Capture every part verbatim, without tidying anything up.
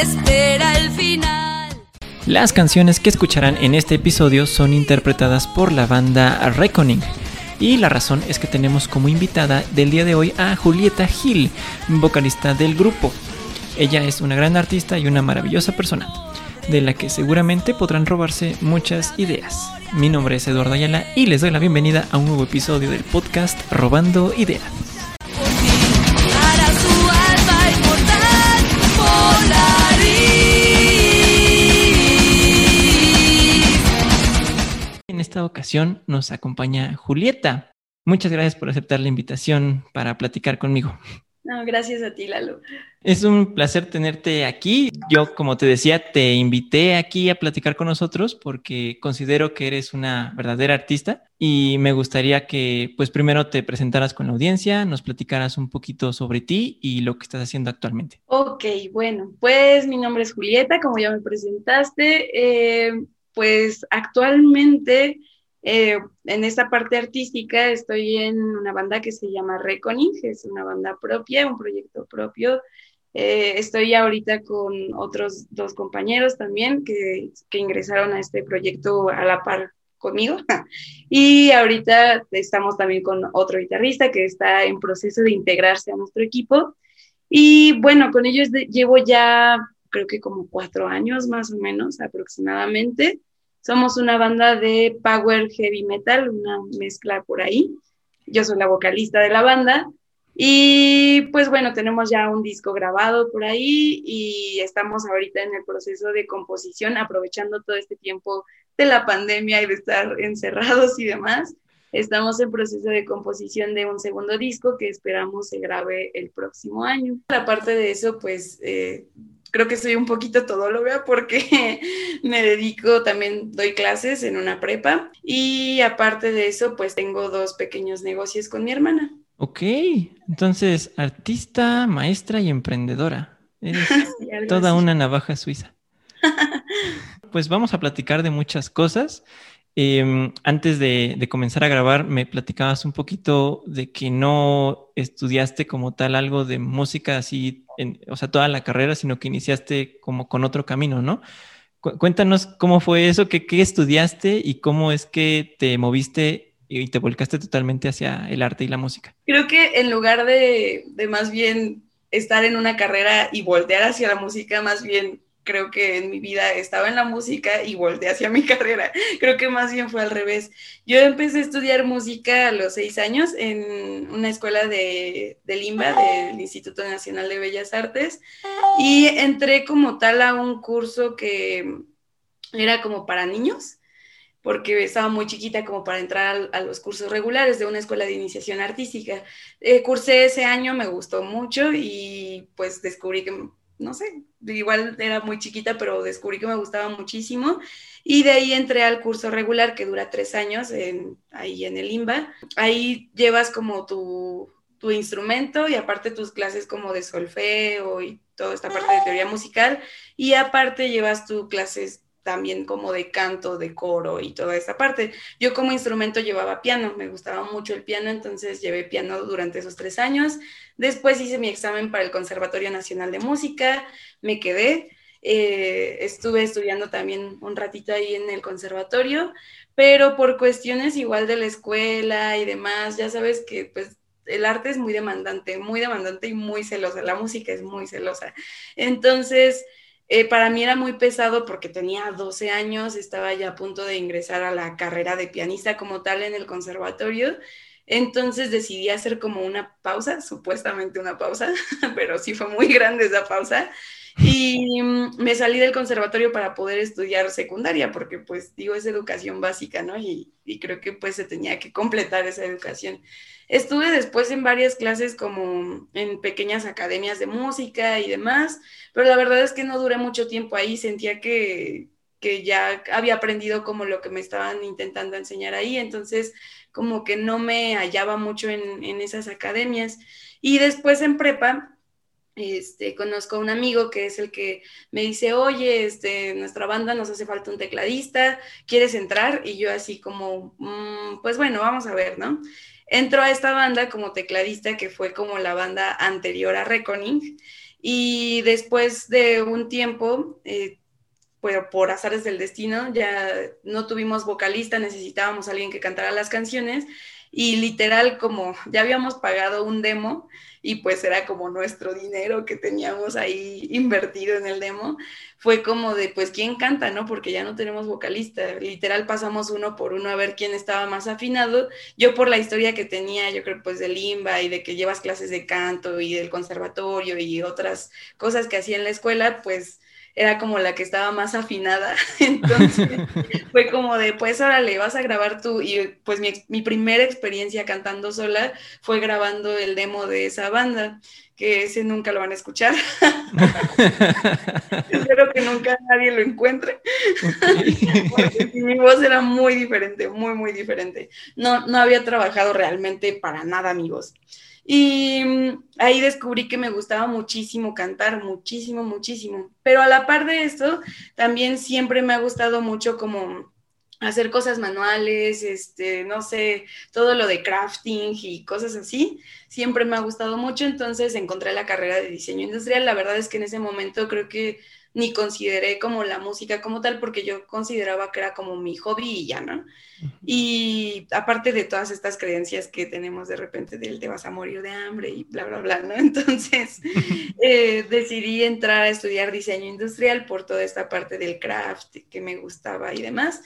espera el final. Las canciones que escucharán en este episodio son interpretadas por la banda Reckoning. Y la razón es que tenemos como invitada del día de hoy a Julieta Gil, vocalista del grupo. Ella es una gran artista y una maravillosa persona, de la que seguramente podrán robarse muchas ideas. Mi nombre es Eduardo Ayala y les doy la bienvenida a un nuevo episodio del podcast Robando Ideas. Para su alma inmortal, Polaris. En esta ocasión nos acompaña Julieta. Muchas gracias por aceptar la invitación para platicar conmigo. No, gracias a ti, Lalo. Es un placer tenerte aquí. Yo, como te decía, te invité aquí a platicar con nosotros porque considero que eres una verdadera artista y me gustaría que, pues, primero te presentaras con la audiencia, nos platicaras un poquito sobre ti y lo que estás haciendo actualmente. Ok, bueno, pues mi nombre es Julieta, como ya me presentaste. Eh, pues actualmente eh, en esta parte artística estoy en una banda que se llama Reckoning, que es una banda propia, un proyecto propio. Eh, estoy ahorita con otros dos compañeros también que, que ingresaron a este proyecto a la par conmigo. Y ahorita estamos también con otro guitarrista que está en proceso de integrarse a nuestro equipo. Y bueno, con ellos de, llevo ya creo que como cuatro años más o menos aproximadamente. Somos una banda de power heavy metal, una mezcla por ahí. Yo soy la vocalista de la banda. Y pues bueno, tenemos ya un disco grabado por ahí y estamos ahorita en el proceso de composición, aprovechando todo este tiempo de la pandemia y de estar encerrados y demás. Estamos en proceso de composición de un segundo disco que esperamos se grabe el próximo año. Aparte de eso, pues eh, creo que soy un poquito todóloga porque me dedico, también doy clases en una prepa y aparte de eso, pues tengo dos pequeños negocios con mi hermana. Ok, entonces artista, maestra y emprendedora. Eres Sí, toda así. una navaja suiza. Pues vamos a platicar de muchas cosas. Eh, antes de, de comenzar a grabar, me platicabas un poquito de que no estudiaste como tal algo de música así, en, o sea, toda la carrera, sino que iniciaste como con otro camino, ¿no? Cu- cuéntanos cómo fue eso, qué, qué estudiaste y cómo es que te moviste y te volcaste totalmente hacia el arte y la música. Creo que en lugar de, de más bien estar en una carrera y voltear hacia la música, más bien creo que en mi vida estaba en la música y volteé hacia mi carrera. Creo que más bien fue al revés. Yo empecé a estudiar música a los seis años en una escuela de, del INBA, del Instituto Nacional de Bellas Artes, y entré como tal a un curso que era como para niños, porque estaba muy chiquita como para entrar a, a los cursos regulares de una escuela de iniciación artística. Eh, cursé ese año, me gustó mucho y pues descubrí que, no sé, igual era muy chiquita, pero descubrí que me gustaba muchísimo y de ahí entré al curso regular que dura tres años en, ahí en el INBA. Ahí llevas como tu, tu instrumento y aparte tus clases como de solfeo y toda esta parte de teoría musical y aparte llevas tus clases también como de canto, de coro y toda esa parte. Yo como instrumento llevaba piano, me gustaba mucho el piano, entonces llevé piano durante esos tres años. Después hice mi examen para el Conservatorio Nacional de Música, me quedé, eh, estuve estudiando también un ratito ahí en el conservatorio, pero por cuestiones igual de la escuela y demás, ya sabes que pues el arte es muy demandante, muy demandante y muy celosa, la música es muy celosa. Entonces, Eh, para mí era muy pesado porque tenía doce años, estaba ya a punto de ingresar a la carrera de pianista como tal en el conservatorio, entonces decidí hacer como una pausa, supuestamente una pausa, pero sí fue muy grande esa pausa, y mm, me salí del conservatorio para poder estudiar secundaria, porque pues digo, es educación básica, ¿no? Y, y creo que pues se tenía que completar esa educación. Estuve después en varias clases como en pequeñas academias de música y demás, pero la verdad es que no duré mucho tiempo ahí, sentía que, que ya había aprendido como lo que me estaban intentando enseñar ahí, entonces como que no me hallaba mucho en, en esas academias. Y después en prepa, este, conozco a un amigo que es el que me dice, oye, este, nuestra banda nos hace falta un tecladista, ¿quieres entrar? Y yo así como, mmm, pues bueno, vamos a ver, ¿no? Entro a esta banda como tecladista, que fue como la banda anterior a Reckoning, Y después de un tiempo, eh, pues por azares del destino, ya no tuvimos vocalista, necesitábamos a alguien que cantara las canciones y literal como ya habíamos pagado un demo y pues era como nuestro dinero que teníamos ahí invertido en el demo, fue como de pues quién canta, ¿no? Porque ya no tenemos vocalista, literal pasamos uno por uno a ver quién estaba más afinado. Yo por la historia que tenía, yo creo pues del Limba y de que llevas clases de canto y del conservatorio y otras cosas que hacía en la escuela, pues era como la que estaba más afinada, entonces fue como de, pues órale, vas a grabar tú, y pues mi, mi primera experiencia cantando sola fue grabando el demo de esa banda, que ese nunca lo van a escuchar, espero que nunca nadie lo encuentre, okay. Porque mi voz era muy diferente, muy, muy diferente, no, no había trabajado realmente para nada mi voz. Y ahí descubrí que me gustaba muchísimo cantar, muchísimo, muchísimo. Pero a la par de esto, también siempre me ha gustado mucho como hacer cosas manuales, este, no sé, todo lo de crafting y cosas así. Siempre me ha gustado mucho, entonces encontré la carrera de diseño industrial. La verdad es que en ese momento creo que ni consideré como la música como tal, porque yo consideraba que era como mi hobby y ya, ¿no? Y aparte de todas estas creencias que tenemos de repente del te vas a morir de hambre y bla, bla, bla, ¿no? Entonces eh, decidí entrar a estudiar diseño industrial por toda esta parte del craft que me gustaba y demás.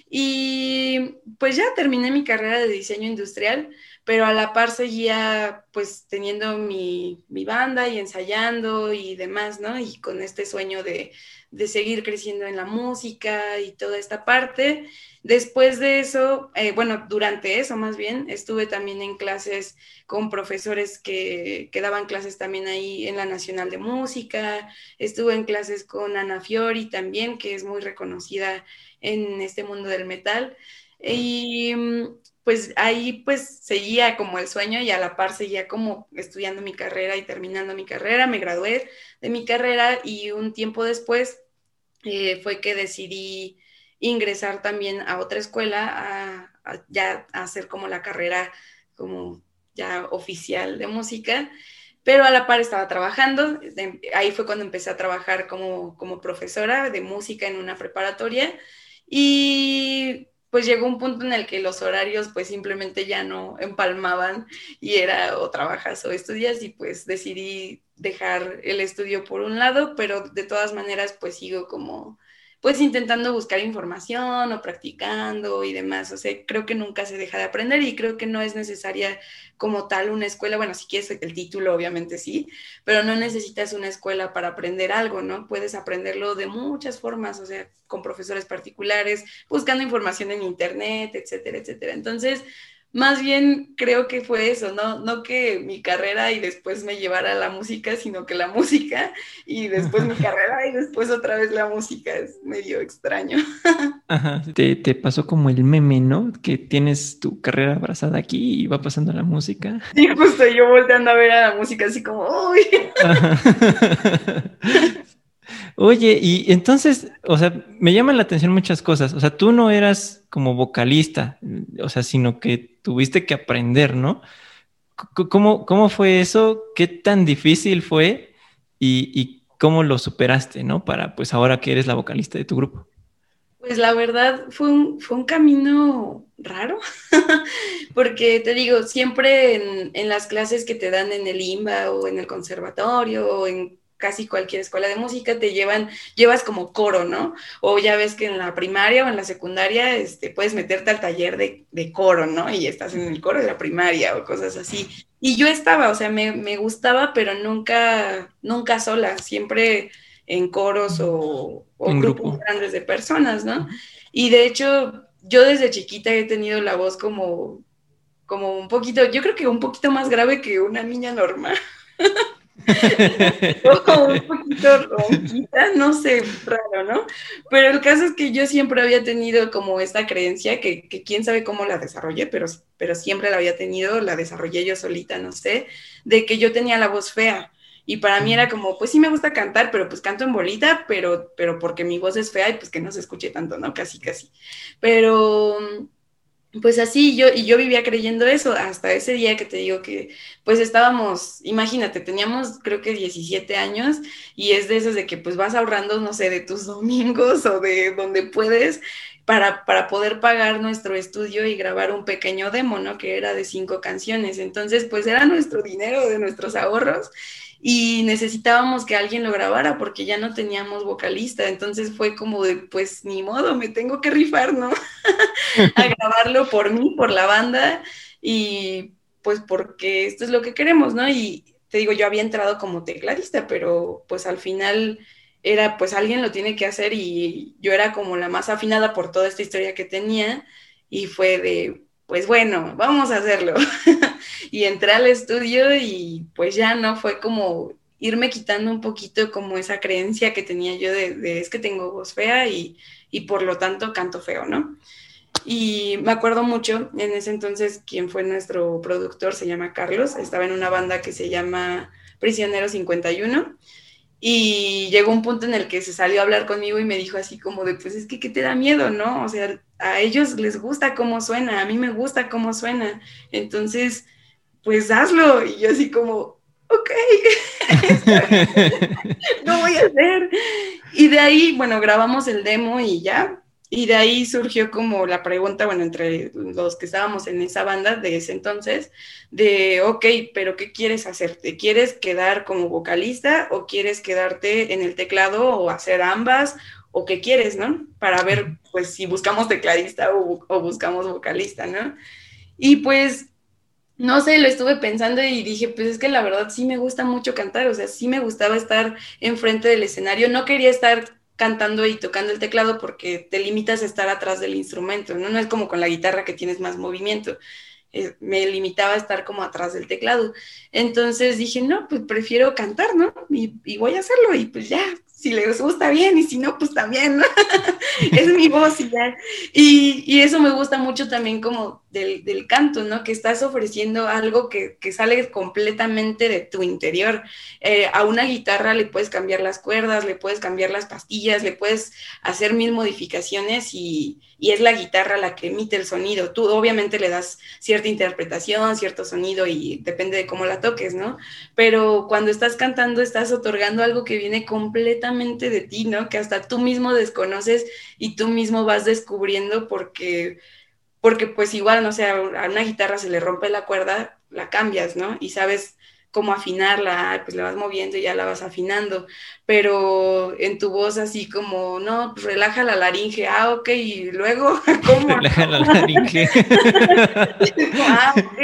Y pues ya terminé mi carrera de diseño industrial, pero a la par seguía pues teniendo mi, mi banda y ensayando y demás, ¿no? Y con este sueño de, de seguir creciendo en la música y toda esta parte. Después de eso, eh, bueno, durante eso más bien, estuve también en clases con profesores que, que daban clases también ahí en la Nacional de Música, estuve en clases con Ana Fiori también, que es muy reconocida en este mundo del metal, y pues ahí pues seguía como el sueño y a la par seguía como estudiando mi carrera y terminando mi carrera, me gradué de mi carrera y un tiempo después eh, fue que decidí ingresar también a otra escuela, a, a ya a hacer como la carrera como ya oficial de música, pero a la par estaba trabajando, de, ahí fue cuando empecé a trabajar como, como profesora de música en una preparatoria y pues llegó un punto en el que los horarios pues simplemente ya no empalmaban y era o trabajas o estudias y pues decidí dejar el estudio por un lado, pero de todas maneras pues sigo como pues intentando buscar información o practicando y demás, o sea, creo que nunca se deja de aprender y creo que no es necesaria como tal una escuela, bueno, si quieres el título obviamente sí, pero no necesitas una escuela para aprender algo, ¿no? Puedes aprenderlo de muchas formas, o sea, con profesores particulares, buscando información en internet, etcétera, etcétera. Entonces, más bien creo que fue eso, ¿no? No que mi carrera y después me llevara a la música, sino que la música y después mi carrera y después otra vez la música. Es medio extraño. Ajá, te, te pasó como el meme, ¿no? Que tienes tu carrera abrazada aquí y va pasando la música. Sí, justo yo volteando a ver a la música así como, ¡uy! Oye, y entonces, o sea, me llaman la atención muchas cosas. O sea, tú no eras como vocalista, o sea, sino que tuviste que aprender, ¿no? C- ¿Cómo, cómo fue eso? ¿Qué tan difícil fue? Y, y cómo lo superaste, ¿no? Para, pues, ahora que eres la vocalista de tu grupo. Pues la verdad fue un, fue un camino raro, porque te digo, siempre en, en las clases que te dan en el Limba o en el conservatorio o en casi cualquier escuela de música te llevan, llevas como coro, ¿no? O ya ves que en la primaria o en la secundaria este, puedes meterte al taller de, de coro, ¿no? Y estás en el coro de la primaria o cosas así. Y yo estaba, o sea, me, me gustaba, pero nunca, nunca sola, siempre en coros o, o En grupos grupo. grandes de personas, ¿no? Y de hecho, yo desde chiquita he tenido la voz como, como un poquito, yo creo que un poquito más grave que una niña normal. O un poquito ronquita, no sé, raro, ¿no? Pero el caso es que yo siempre había tenido como esta creencia, que, que quién sabe cómo la desarrollé, pero, pero siempre la había tenido, la desarrollé yo solita, no sé, de que yo tenía la voz fea. Y para mí era como, pues sí me gusta cantar, pero pues canto en bolita, pero, pero porque mi voz es fea y pues que no se escuche tanto, ¿no? Casi, casi. Pero pues así, yo, y yo vivía creyendo eso hasta ese día que te digo que, pues estábamos, imagínate, teníamos creo que diecisiete años y es de esos de que pues vas ahorrando, no sé, de tus domingos o de donde puedes para, para poder pagar nuestro estudio y grabar un pequeño demo, ¿no? Que era de cinco canciones. Entonces, pues era nuestro dinero, de nuestros ahorros y necesitábamos que alguien lo grabara porque ya no teníamos vocalista. Entonces fue como de, pues ni modo, me tengo que rifar, ¿no? A grabarlo por mí, por la banda y pues porque esto es lo que queremos, ¿no? Y te digo, yo había entrado como tecladista, pero pues al final era pues alguien lo tiene que hacer y yo era como la más afinada por toda esta historia que tenía y fue de, pues bueno, vamos a hacerlo. Y entré al estudio y pues ya no, fue como irme quitando un poquito como esa creencia que tenía yo de, de es que tengo voz fea y, y por lo tanto canto feo, ¿no? Y me acuerdo mucho, en ese entonces, quien fue nuestro productor se llama Carlos, estaba en una banda que se llama Prisionero cincuenta y uno, y llegó un punto en el que se salió a hablar conmigo y me dijo así como de, pues es que, ¿qué te da miedo, no? O sea, a ellos les gusta cómo suena, a mí me gusta cómo suena, entonces, pues hazlo. Y yo así como, ok, lo voy a hacer. Y de ahí, bueno, grabamos el demo y ya. Y de ahí surgió como la pregunta, bueno, entre los que estábamos en esa banda de ese entonces, de, ok, pero ¿qué quieres hacer? ¿Te quieres quedar como vocalista o quieres quedarte en el teclado o hacer ambas? ¿O qué quieres, no? Para ver, pues, si buscamos tecladista o, o buscamos vocalista, ¿no? Y pues, no sé, lo estuve pensando y dije, pues es que la verdad sí me gusta mucho cantar, o sea, sí me gustaba estar enfrente del escenario, no quería estar cantando y tocando el teclado porque te limitas a estar atrás del instrumento, ¿no? No es como con la guitarra que tienes más movimiento. Eh, me limitaba a estar como atrás del teclado. Entonces dije, no, pues prefiero cantar, ¿no? Y, y voy a hacerlo y pues ya, si les gusta bien y si no, pues también, ¿no? Es mi voz y ya. Y, y eso me gusta mucho también como del, del canto, ¿no? Que estás ofreciendo algo que, que sale completamente de tu interior. Eh, a una guitarra le puedes cambiar las cuerdas, le puedes cambiar las pastillas, le puedes hacer mil modificaciones y, y es la guitarra la que emite el sonido. Tú obviamente le das cierta interpretación, cierto sonido y depende de cómo la toques, ¿no? Pero cuando estás cantando estás otorgando algo que viene completamente de ti, ¿no? Que hasta tú mismo desconoces y tú mismo vas descubriendo porque, porque pues igual, no sé, a una guitarra se le rompe la cuerda, la cambias, ¿no? Y sabes cómo afinarla, pues la vas moviendo y ya la vas afinando, pero en tu voz así como, no, pues relaja la laringe, ah, ok, y luego, ¿cómo? Relaja la laringe. Ah, ok.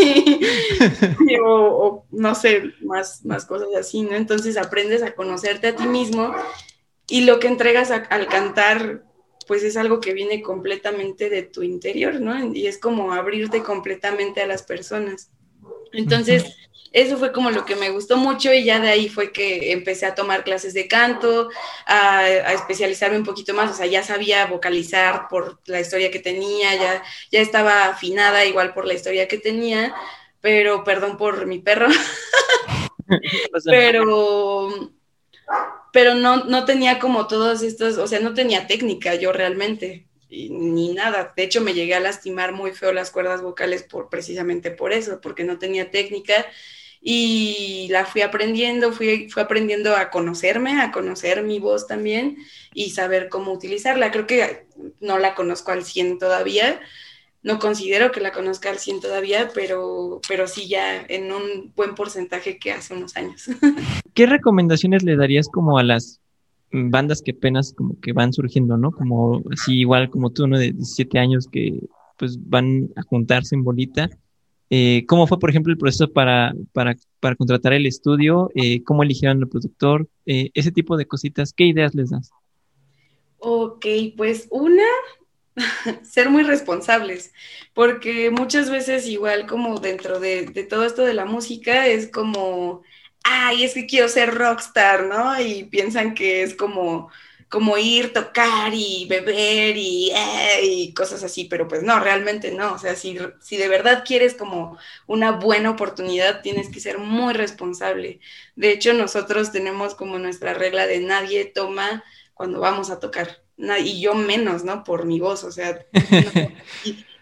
o, o, no sé, más, más cosas así, ¿no? Entonces aprendes a conocerte a ti mismo y lo que entregas a, al cantar, pues es algo que viene completamente de tu interior, ¿no? Y es como abrirte completamente a las personas. Entonces, uh-huh. Eso fue como lo que me gustó mucho y ya de ahí fue que empecé a tomar clases de canto, a, a especializarme un poquito más, o sea, ya sabía vocalizar por la historia que tenía, ya, ya estaba afinada igual por la historia que tenía, pero perdón por mi perro, pero, pero no, no tenía como todos estos, o sea, no tenía técnica yo realmente. Ni nada, de hecho me llegué a lastimar muy feo las cuerdas vocales por, precisamente por eso, porque no tenía técnica y la fui aprendiendo, fui, fui aprendiendo a conocerme, a conocer mi voz también y saber cómo utilizarla. Creo que no la conozco al cien todavía, no considero que la conozca al cien todavía, pero, pero sí ya en un buen porcentaje que hace unos años. ¿Qué recomendaciones le darías como a las bandas que apenas como que van surgiendo, ¿no? Como así igual como tú, ¿no? De diecisiete años que pues van a juntarse en bolita. Eh, ¿Cómo fue, por ejemplo, el proceso para, para, para contratar el estudio? Eh, ¿Cómo eligieron el productor? Eh, ese tipo de cositas, ¿qué ideas les das? Ok, pues una, ser muy responsables, porque muchas veces igual como dentro de, de todo esto de la música es como... ay, es que quiero ser rockstar, ¿no? Y piensan que es como, como ir, tocar y beber y, eh, y cosas así, pero pues no, realmente no. O sea, si, si de verdad quieres como una buena oportunidad, tienes que ser muy responsable. De hecho, nosotros tenemos como nuestra regla de nadie toma cuando vamos a tocar. Y yo menos, ¿no? Por mi voz, o sea, no, y,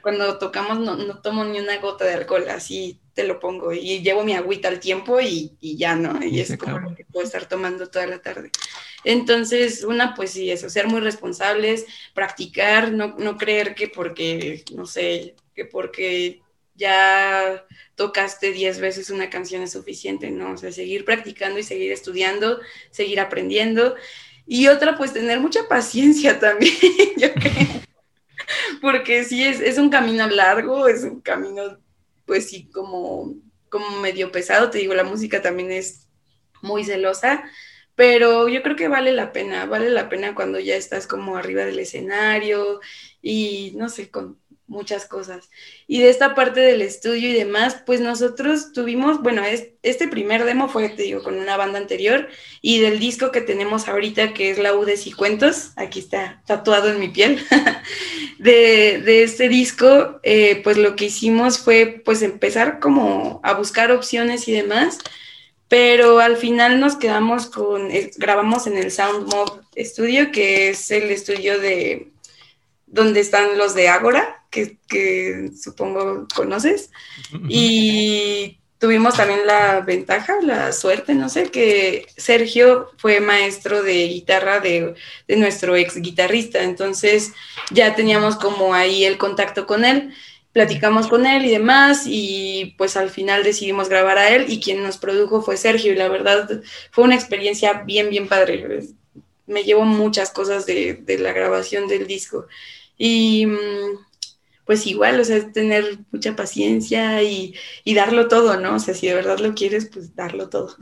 cuando tocamos no, no tomo ni una gota de alcohol, así te lo pongo. Y llevo mi agüita al tiempo y, y ya, ¿no? Y, Y es se como acabó. lo que puedo estar tomando toda la tarde. Entonces, una, pues sí, eso, ser muy responsables, practicar, no, no creer que porque, no sé, que porque ya tocaste diez veces una canción es suficiente, ¿no? O sea, seguir practicando y seguir estudiando, seguir aprendiendo. Y otra, pues tener mucha paciencia también, yo creo, porque sí, es, es un camino largo, es un camino, pues sí, como, como medio pesado, te digo, la música también es muy celosa, pero yo creo que vale la pena, vale la pena cuando ya estás como arriba del escenario y no sé, con muchas cosas. Y de esta parte del estudio y demás, pues nosotros tuvimos, bueno, es, este primer demo fue, te digo, con una banda anterior y del disco que tenemos ahorita, que es Laudes y Cuentos, aquí está tatuado en mi piel, de, de este disco, eh, pues lo que hicimos fue pues empezar como a buscar opciones y demás, pero al final nos quedamos con, eh, grabamos en el Sound Mob Studio, que es el estudio de donde están los de Ágora, que, que supongo conoces, y tuvimos también la ventaja, la suerte, no sé, que Sergio fue maestro de guitarra de, de nuestro ex guitarrista, entonces ya teníamos como ahí el contacto con él, platicamos con él y demás, y pues al final decidimos grabar a él, y quien nos produjo fue Sergio, y la verdad fue una experiencia bien, bien padre. Me llevo muchas cosas de, de la grabación del disco. Y pues igual, o sea, es tener mucha paciencia y, y darlo todo, ¿no? O sea, si de verdad lo quieres, pues darlo todo.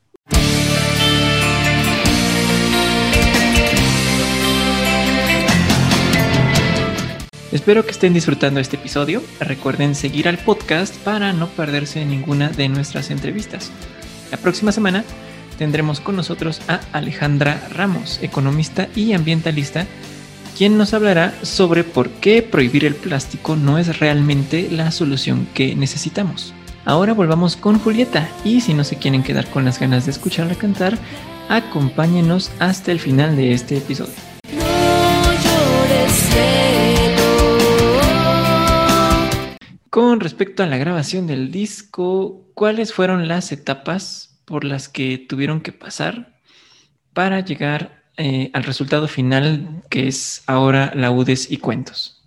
Espero que estén disfrutando este episodio. Recuerden seguir al podcast para no perderse ninguna de nuestras entrevistas. La próxima semana tendremos con nosotros a Alejandra Ramos, economista y ambientalista, quien nos hablará sobre por qué prohibir el plástico no es realmente la solución que necesitamos. Ahora volvamos con Julieta, y si no se quieren quedar con las ganas de escucharla cantar, acompáñenos hasta el final de este episodio. No llores, cielo. Con respecto a la grabación del disco, ¿cuáles fueron las etapas por las que tuvieron que pasar para llegar eh, al resultado final, que es ahora Laudes y Cuentos?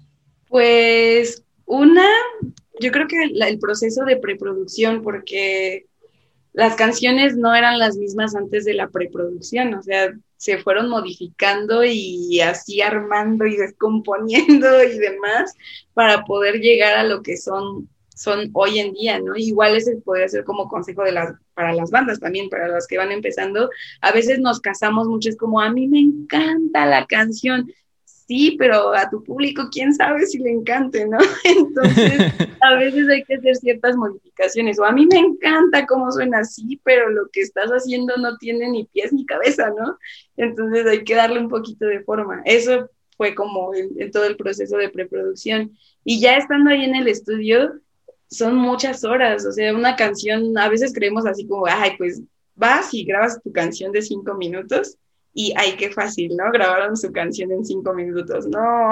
Pues una, yo creo que la, el proceso de preproducción, porque las canciones no eran las mismas antes de la preproducción, o sea, se fueron modificando y así armando y descomponiendo y demás para poder llegar a lo que son, son hoy en día, ¿no? Igual ese podría ser como consejo de las, para las bandas también, para las que van empezando. A veces nos casamos mucho, es como, a mí me encanta la canción. Sí, pero a tu público, quién sabe si le encante, ¿no? Entonces, a veces hay que hacer ciertas modificaciones. O a mí me encanta cómo suena así, pero lo que estás haciendo no tiene ni pies ni cabeza, ¿no? Entonces hay que darle un poquito de forma. Eso fue como en, en todo el proceso de preproducción. Y ya estando ahí en el estudio, son muchas horas. O sea, una canción, a veces creemos así como, ay, pues vas y grabas tu canción de cinco minutos. Y ay, qué fácil, ¿no? Grabaron su canción en cinco minutos. No,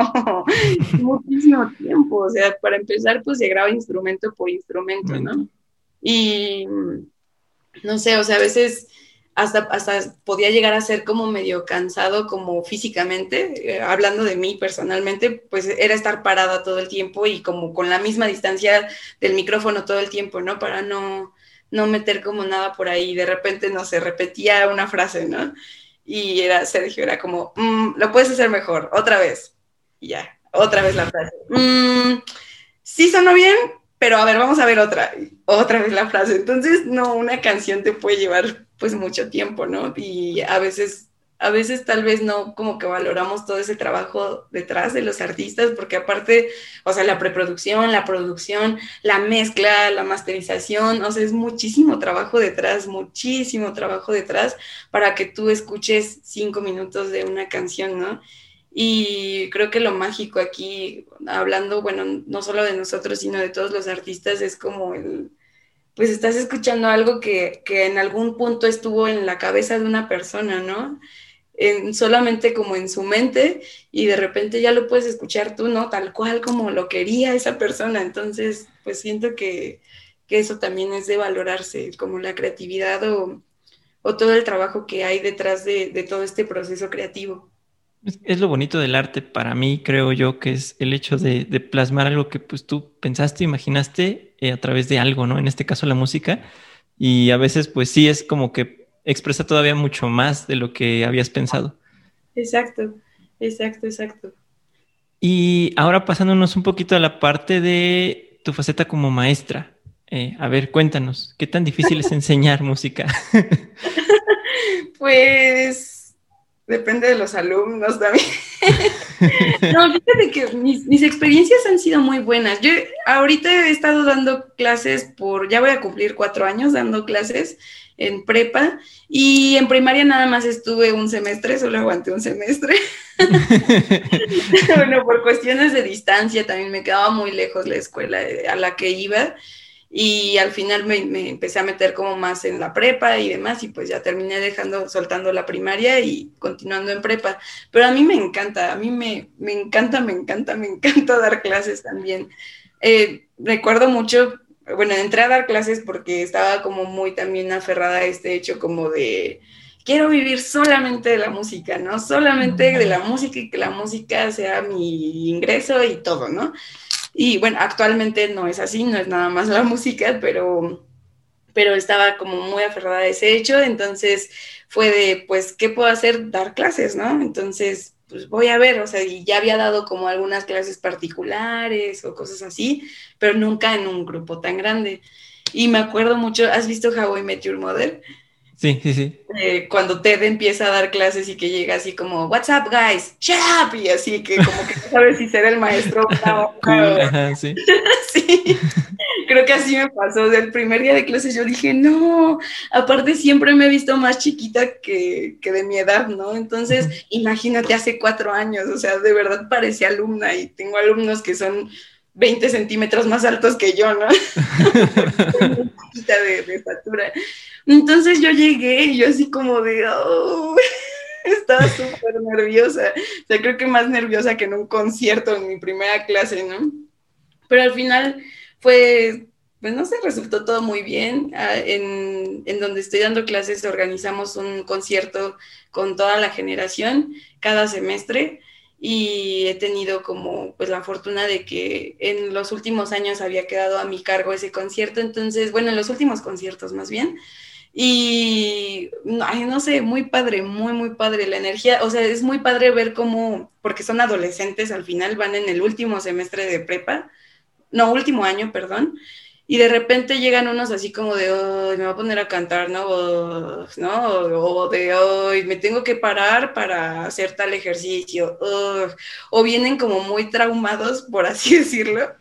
muchísimo tiempo. O sea, para empezar, pues se graba instrumento por instrumento, ¿no? Y no sé, o sea, a veces hasta, hasta podía llegar a ser como medio cansado, como físicamente, eh, hablando de mí personalmente, pues era estar parada todo el tiempo y como con la misma distancia del micrófono todo el tiempo, ¿no? Para no, no meter como nada por ahí. De repente, no sé, repetía una frase, ¿no? Y era Sergio, era como, mmm, lo puedes hacer mejor, otra vez. Y ya, otra vez la frase. Mm, sí sonó bien, pero a ver, vamos a ver otra. Otra vez la frase. Entonces, no, una canción te puede llevar pues mucho tiempo, ¿no? Y a veces, a veces tal vez no como que valoramos todo ese trabajo detrás de los artistas, porque aparte, o sea, la preproducción, la producción, la mezcla, la masterización, o sea, es muchísimo trabajo detrás, muchísimo trabajo detrás para que tú escuches cinco minutos de una canción, ¿no? Y creo que lo mágico aquí, hablando, bueno, no solo de nosotros, sino de todos los artistas, es como el, pues estás escuchando algo que, que en algún punto estuvo en la cabeza de una persona, ¿no? en, solamente como en su mente y de repente ya lo puedes escuchar tú, ¿no? Tal cual como lo quería esa persona. Entonces, pues siento que, que eso también es de valorarse, como la creatividad o, o todo el trabajo que hay detrás de, de todo este proceso creativo. Es, es lo bonito del arte para mí, creo yo, que es el hecho de, de plasmar algo que pues tú pensaste, imaginaste eh, a través de algo, ¿no? En este caso la música. Y a veces pues sí es como que expresa todavía mucho más de lo que habías pensado. Exacto, exacto, exacto. Y ahora pasándonos un poquito a la parte de tu faceta como maestra. Eh, a ver, cuéntanos, ¿qué tan difícil es enseñar música? Pues depende de los alumnos también. No, fíjate que mis, mis experiencias han sido muy buenas. Yo ahorita he estado dando clases por, ya voy a cumplir cuatro años dando clases en prepa y en primaria nada más estuve un semestre, solo aguanté un semestre. Bueno, por cuestiones de distancia también me quedaba muy lejos la escuela a la que iba y al final me, me empecé a meter como más en la prepa y demás y pues ya terminé dejando, soltando la primaria y continuando en prepa. Pero a mí me encanta, a mí me, me encanta, me encanta, me encanta dar clases también. Eh, recuerdo mucho, bueno, entré a dar clases porque estaba como muy también aferrada a este hecho como de quiero vivir solamente de la música, ¿no? Solamente de la música y que la música sea mi ingreso y todo, ¿no? Y bueno, actualmente no es así, no es nada más la música, pero, pero estaba como muy aferrada a ese hecho, entonces fue de, pues, ¿qué puedo hacer? Dar clases, ¿no? Entonces, pues voy a ver, o sea, y ya había dado como algunas clases particulares o cosas así, pero nunca en un grupo tan grande. Y me acuerdo mucho, ¿has visto How I Met Your Mother? Sí, sí, sí. Eh, cuando Ted empieza a dar clases y que llega así como, What's up, guys? Shut up, y así que como que no sabes si ser el maestro o Cool, ajá, sí. sí, creo que así me pasó. Del primer día de clases yo dije, no, aparte siempre me he visto más chiquita que, que de mi edad, ¿no? Entonces, imagínate hace cuatro años, o sea, de verdad parecía alumna y tengo alumnos que son veinte centímetros más altos que yo, ¿no? Muy chiquita de, de estatura. Entonces yo llegué y yo así como de, oh, estaba súper nerviosa. O sea, creo que más nerviosa que en un concierto en mi primera clase, ¿no? Pero al final fue, pues no sé, resultó todo muy bien. Ah, en, en donde estoy dando clases organizamos un concierto con toda la generación cada semestre y he tenido como pues la fortuna de que en los últimos años había quedado a mi cargo ese concierto, entonces, bueno, en los últimos conciertos más bien, y, ay, no sé, muy padre, muy, muy padre la energía, o sea, es muy padre ver cómo, porque son adolescentes al final, van en el último semestre de prepa, no, último año, perdón, y de repente llegan unos así como de, oh, me voy a poner a cantar, ¿no? O, ¿no? O, o de, oh, me tengo que parar para hacer tal ejercicio, oh, o vienen como muy traumados, por así decirlo,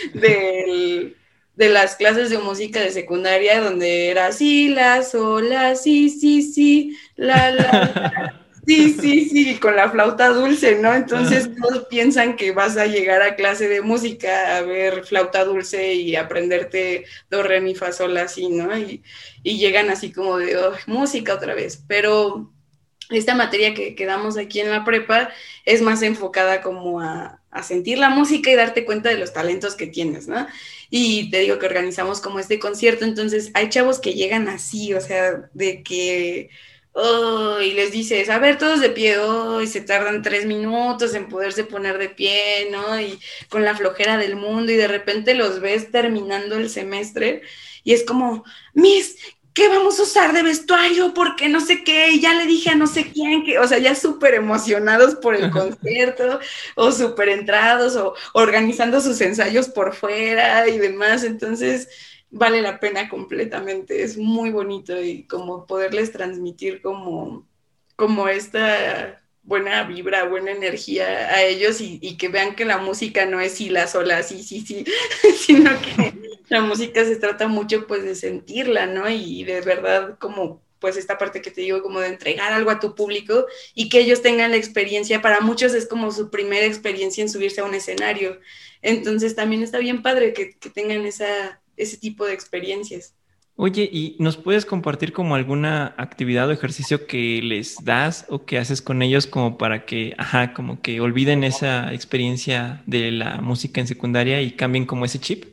del de las clases de música de secundaria donde era sí, la, sol, la, sí, sí, sí, la, la, sí, sí, sí, con la flauta dulce, ¿no? Entonces todos piensan que vas a llegar a clase de música a ver flauta dulce y aprenderte do, re, mi, fa, sol, así, ¿no? Y, y llegan así como de, oh, música otra vez, pero esta materia que, que damos aquí en la prepa es más enfocada como a, a sentir la música y darte cuenta de los talentos que tienes, ¿no? Y te digo que organizamos como este concierto, entonces hay chavos que llegan así, o sea, de que, oh, y les dices, a ver, todos de pie, oh, y se tardan tres minutos en poderse poner de pie, ¿no? Y con la flojera del mundo, y de repente los ves terminando el semestre, y es como, Miss, ¿qué vamos a usar de vestuario? Porque no sé qué, y ya le dije a no sé quién, que, o sea, ya súper emocionados por el concierto, o súper entrados, o organizando sus ensayos por fuera y demás, entonces vale la pena completamente, es muy bonito y como poderles transmitir como, como esta buena vibra, buena energía a ellos y, y que vean que la música no es si la sola, sí, sí, sí, sino que la música se trata mucho pues de sentirla, ¿no? Y de verdad como pues esta parte que te digo como de entregar algo a tu público y que ellos tengan la experiencia, para muchos es como su primera experiencia en subirse a un escenario, entonces también está bien padre que, que tengan esa, ese tipo de experiencias. Oye, ¿y nos puedes compartir como alguna actividad o ejercicio que les das o que haces con ellos como para que, ajá, como que olviden esa experiencia de la música en secundaria y cambien como ese chip?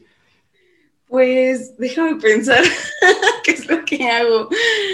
Pues déjame pensar qué es lo que hago.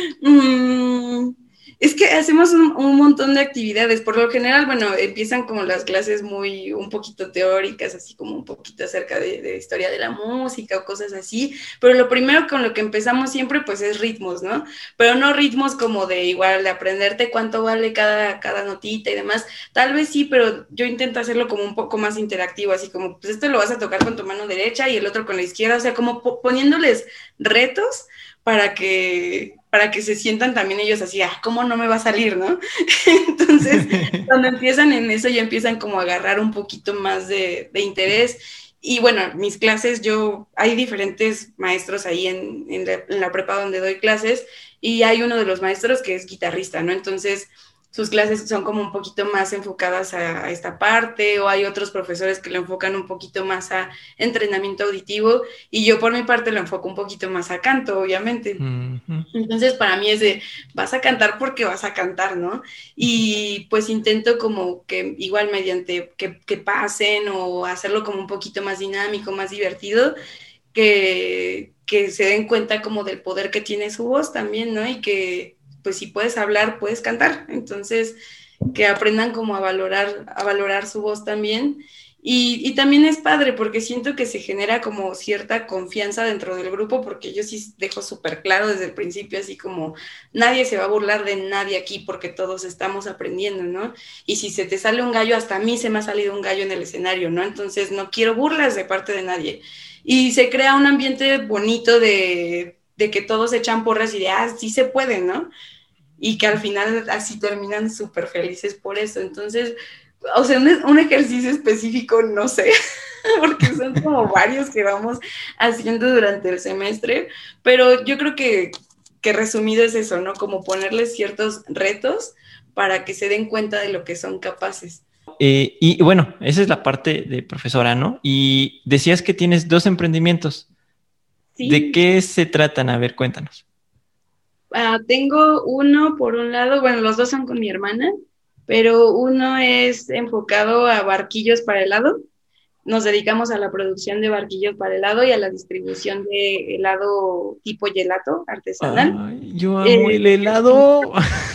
Mm, es que hacemos un, un montón de actividades. Por lo general, bueno, empiezan como las clases muy, un poquito teóricas, así como un poquito acerca de, de historia de la música o cosas así. Pero lo primero con lo que empezamos siempre, pues es ritmos, ¿no? Pero no ritmos como de igual, de aprenderte cuánto vale cada, cada notita y demás. Tal vez sí, pero yo intento hacerlo como un poco más interactivo, así como, pues esto lo vas a tocar con tu mano derecha y el otro con la izquierda, o sea, como po- poniéndoles retos para que, para que se sientan también ellos así, ah, ¿cómo no me va a salir, no? Entonces, cuando empiezan en eso, ya empiezan como a agarrar un poquito más de, de interés. Y bueno, mis clases, yo, hay diferentes maestros ahí en, en, la, en la prepa donde doy clases, y hay uno de los maestros que es guitarrista, ¿no? Entonces, sus clases son como un poquito más enfocadas a, a esta parte, o hay otros profesores que lo enfocan un poquito más a entrenamiento auditivo, y yo por mi parte lo enfoco un poquito más a canto, obviamente. Ujú. Entonces para mí es de, vas a cantar porque vas a cantar, ¿no? Y pues intento como que igual mediante que, que pasen o hacerlo como un poquito más dinámico, más divertido, que, que se den cuenta como del poder que tiene su voz también, ¿no? Y que pues si puedes hablar, puedes cantar. Entonces, que aprendan como a valorar, a valorar su voz también. Y, y también es padre porque siento que se genera como cierta confianza dentro del grupo, porque yo sí dejo súper claro desde el principio, así como nadie se va a burlar de nadie aquí porque todos estamos aprendiendo, ¿no? Y si se te sale un gallo, hasta a mí se me ha salido un gallo en el escenario, ¿no? Entonces no quiero burlas de parte de nadie. Y se crea un ambiente bonito de, de que todos echan porras y de, ah, sí se puede, ¿no? Y que al final así terminan súper felices por eso. Entonces, o sea, un, un ejercicio específico, no sé, porque son como varios que vamos haciendo durante el semestre, pero yo creo que, que resumido es eso, ¿no? Como ponerles ciertos retos para que se den cuenta de lo que son capaces. Eh, y bueno, esa es la parte de profesora, ¿no? Y decías que tienes dos emprendimientos. ¿De Sí, qué se tratan? A ver, cuéntanos. uh, tengo uno por un lado, bueno, los dos son con mi hermana, pero uno es enfocado a barquillos para helado. Nos dedicamos a la producción de barquillos para helado y a la distribución de helado tipo gelato artesanal. Ay, yo amo Eh, el helado.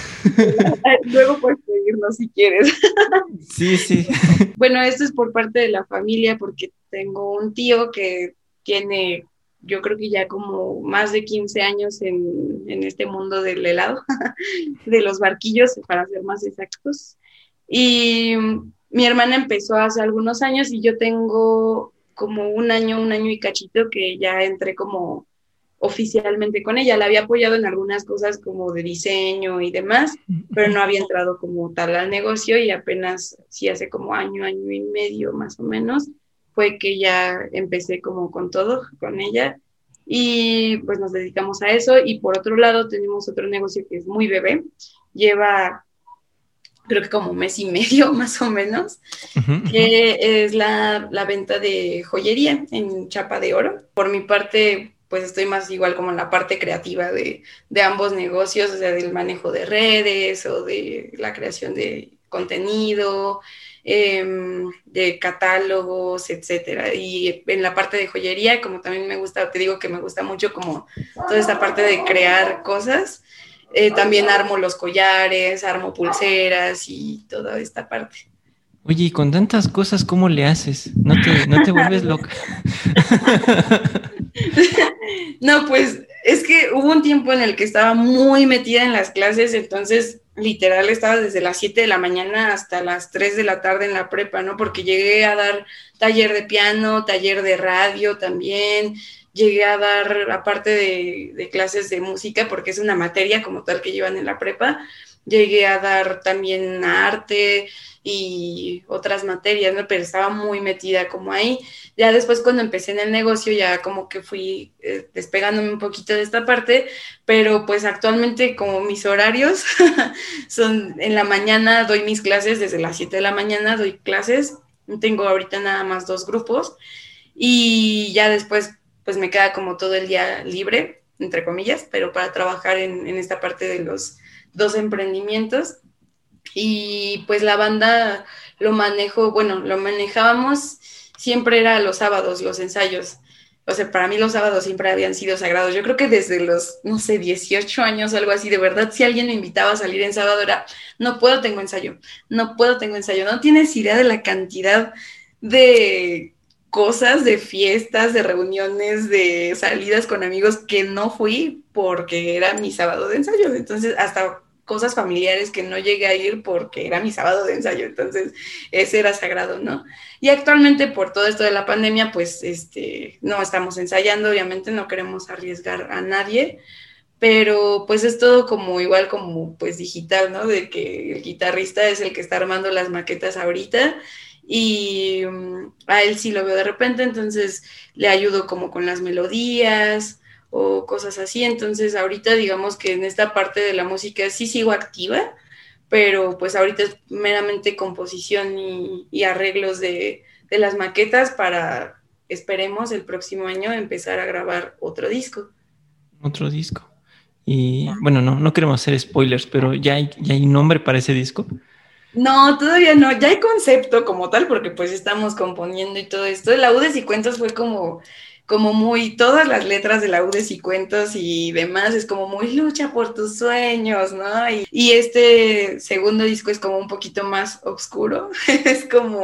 luego puedes pedirlo si quieres. Sí, sí. Bueno, esto es por parte de la familia porque tengo un tío que tiene, yo creo que ya como más de quince años en, en este mundo del helado, de los barquillos, para ser más exactos. Y mi hermana empezó hace algunos años y yo tengo como un año, un año y cachito que ya entré como oficialmente con ella. La había apoyado en algunas cosas como de diseño y demás, pero no había entrado como tal al negocio y apenas, sí, hace como año, año y medio más o menos, fue que ya empecé como con todo, con ella. Y pues nos dedicamos a eso. Y por otro lado tenemos otro negocio que es muy bebé. Lleva creo que como un mes y medio más o menos, Ujú, ujú. que es la, la venta de joyería en chapa de oro. Por mi parte, pues estoy más igual como en la parte creativa de, de ambos negocios, o sea, del manejo de redes o de la creación de contenido, eh, de catálogos, etcétera. Y en la parte de joyería, como también me gusta, te digo que me gusta mucho como toda esta parte de crear cosas, eh, también armo los collares, armo pulseras y toda esta parte. Oye, y con tantas cosas, ¿cómo le haces? ¿No te, no te vuelves loca? No, pues es que hubo un tiempo en el que estaba muy metida en las clases, entonces literal estaba desde las siete de la mañana hasta las tres de la tarde en la prepa, ¿no? Porque llegué a dar taller de piano, taller de radio también, llegué a dar, aparte de, de clases de música, porque es una materia como tal que llevan en la prepa, llegué a dar también arte y otras materias, ¿no? Pero estaba muy metida como ahí. Ya después cuando empecé en el negocio ya como que fui eh, despegándome un poquito de esta parte, pero pues actualmente como mis horarios son en la mañana, doy mis clases desde las siete de la mañana, doy clases, tengo ahorita nada más dos grupos y ya después pues me queda como todo el día libre entre comillas, pero para trabajar en, en esta parte de los dos emprendimientos. Y pues la banda lo manejo, bueno, lo manejábamos, siempre era los sábados, los ensayos. O sea, para mí los sábados siempre habían sido sagrados. Yo creo que desde los, no sé, dieciocho años, algo así, de verdad, si alguien me invitaba a salir en sábado era, no puedo, tengo ensayo, no puedo, tengo ensayo. No tienes idea de la cantidad de cosas, de fiestas, de reuniones, de salidas con amigos que no fui porque era mi sábado de ensayo. Entonces, hasta cosas familiares que no llegué a ir porque era mi sábado de ensayo, entonces ese era sagrado, ¿no? Y actualmente por todo esto de la pandemia, pues este, no estamos ensayando, obviamente no queremos arriesgar a nadie, pero pues es todo como igual como pues digital, ¿no? De que el guitarrista es el que está armando las maquetas ahorita y um, a él sí lo veo de repente, entonces le ayudo como con las melodías o cosas así, entonces ahorita digamos que en esta parte de la música sí sigo activa, pero pues ahorita es meramente composición y, y arreglos de, de las maquetas para, esperemos, el próximo año empezar a grabar otro disco. Otro disco. Y bueno, no, no queremos hacer spoilers, pero ¿ya hay, ya hay nombre para ese disco? No, todavía no, ya hay concepto como tal, porque pues estamos componiendo y todo esto. Laudes y Cuentos fue como... como muy, todas las letras de Laudes y Cuentos y demás, es como muy lucha por tus sueños, ¿no? Y, y este segundo disco es como un poquito más oscuro, es como,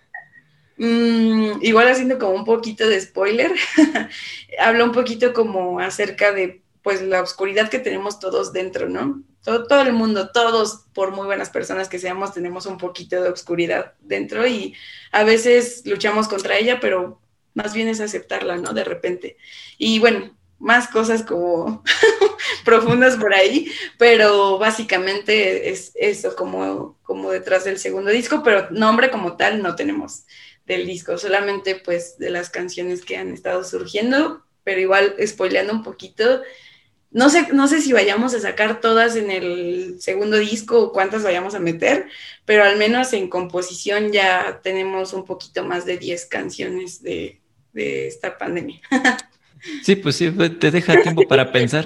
mmm, igual haciendo como un poquito de spoiler, habla un poquito como acerca de, pues, la oscuridad que tenemos todos dentro, ¿no? Todo, todo el mundo, todos, por muy buenas personas que seamos, tenemos un poquito de oscuridad dentro y a veces luchamos contra ella, pero más bien es aceptarla, ¿no? De repente. Y bueno, más cosas como profundas por ahí, pero básicamente es eso, como, como detrás del segundo disco, pero nombre como tal no tenemos del disco, solamente pues de las canciones que han estado surgiendo, pero igual spoileando un poquito. No sé, no sé si vayamos a sacar todas en el segundo disco o cuántas vayamos a meter, pero al menos en composición ya tenemos un poquito más de diez canciones de, de esta pandemia. Sí, pues sí, te deja tiempo para pensar.